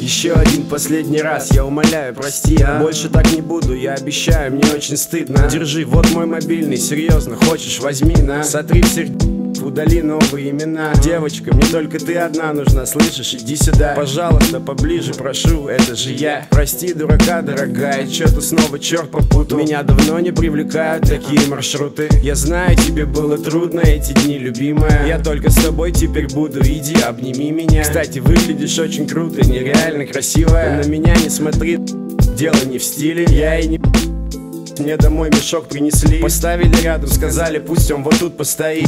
Еще один последний раз, я умоляю, прости, больше так не буду, я обещаю, мне очень стыдно. Держи, вот мой мобильный, серьезно, хочешь, возьми, на. Сотри все, удали новые имена. Девочка, мне только ты одна нужна, слышишь, иди сюда. Пожалуйста, поближе, прошу, это же я. Прости, дурака, дорогая, чё-то снова черт попутал. Меня давно не привлекают такие маршруты. Я знаю, тебе было трудно эти дни, любимая. Я только с тобой теперь буду, иди, обними меня. Кстати, выглядишь очень круто, нереально красивая. На меня не смотри, дело не в стиле. Я и не... Мне домой мешок принесли, поставили рядом, сказали, пусть он вот тут постоит.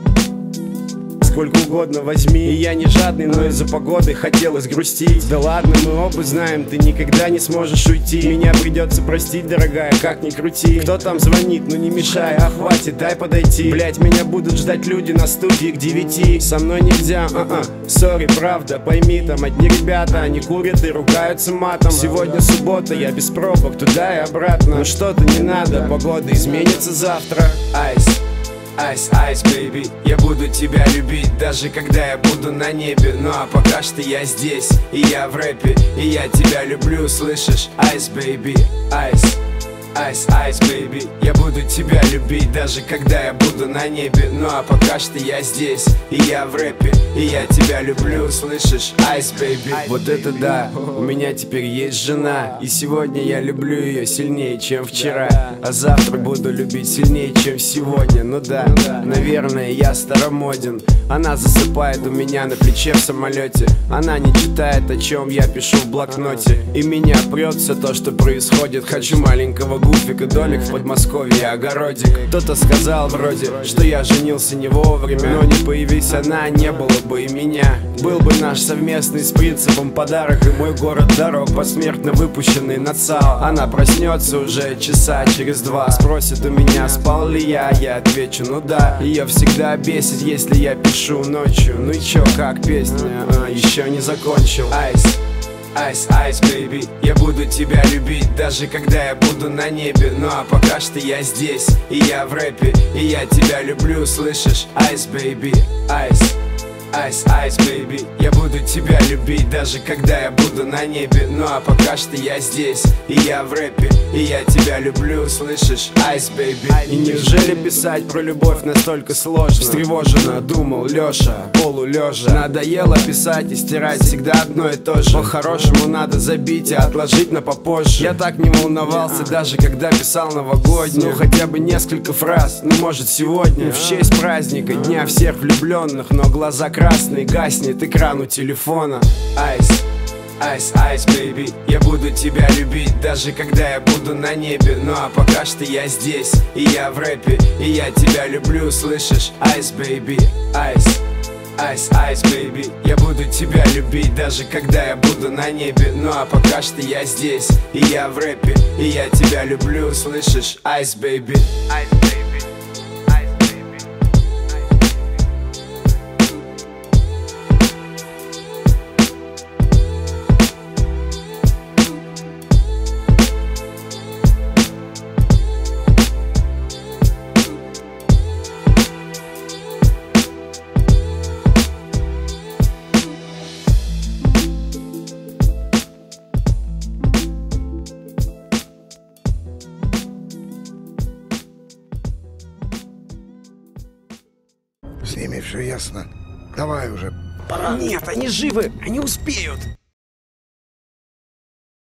Сколько угодно возьми. И я не жадный, но из-за погоды хотелось грустить. Да ладно, мы оба знаем, ты никогда не сможешь уйти. Меня придется простить, дорогая, как ни крути. Кто там звонит, ну не мешай, а хватит, дай подойти. Блять, меня будут ждать люди на студии к 9. Со мной нельзя, сори, правда, пойми, там одни ребята, они курят и ругаются матом. Сегодня суббота, я без пробок, туда и обратно. Но что-то не надо, погода изменится завтра. Айс. Айс, айс, бэйби, я буду тебя любить, даже когда я буду на небе. Ну а пока что я здесь, и я в рэпе, и я тебя люблю, слышишь? Айс, бэйби, айс. Айс, айс, бэйби, я буду тебя любить, даже когда я буду на небе. Ну а пока что я здесь, и я в рэпе, и я тебя люблю, слышишь? Айс, бэйби. Вот это да, у меня теперь есть жена, и сегодня я люблю ее сильнее, чем вчера. А завтра буду любить сильнее, чем сегодня. Ну да, наверное, я старомоден. Она засыпает у меня на плече в самолете. Она не читает, о чем я пишу в блокноте. И меня прет все то, что происходит. Хочу маленького гуфика, долик в Подмосковье, огородик. Кто-то сказал вроде, что я женился не вовремя. Но не появись она, не было бы и меня. Был бы наш совместный с принципом подарок. И мой город дорог, посмертно выпущенный на ЦАО. Она проснется уже часа через 2. Спросит у меня, спал ли я отвечу, ну да. Ее всегда бесит, если я пишу ночью. Ну и чё, как песня, еще не закончил. Айс. Айс, айс, бэйби, я буду тебя любить, даже когда я буду на небе. Ну а пока что я здесь, и я в рэпе, и я тебя люблю, слышишь? Айс, бэйби, айс. Айс, айс, бэйби, я буду тебя любить, даже когда я буду на небе. Ну а пока что я здесь, и я в рэпе, и я тебя люблю, слышишь? Айс, бэйби. И неужели писать про любовь настолько сложно? Встревоженно думал Лёша, полулежа. Надоело писать и стирать всегда одно и то же. По-хорошему надо забить и отложить на попозже. Я так не волновался, даже когда писал новогоднюю. Ну хотя бы несколько фраз, ну может сегодня, в честь праздника, дня всех влюбленных. Но глаза красный, гаснет экран у телефона. Айс, айс, айс, бэйби, я буду тебя любить, даже когда я буду на небе. Ну а пока что я здесь, и я в рэпе, и я тебя люблю, слышишь? Айс, бэйби, айс. Айс, айс, бэйби, я буду тебя любить, даже когда я буду на небе. Ну а пока что я здесь, и я в рэпе, и я тебя люблю, слышишь? Айс, бэйби. Айс, бэйби. С ними все ясно. Давай уже. Пора. Нет, они живы, они успеют.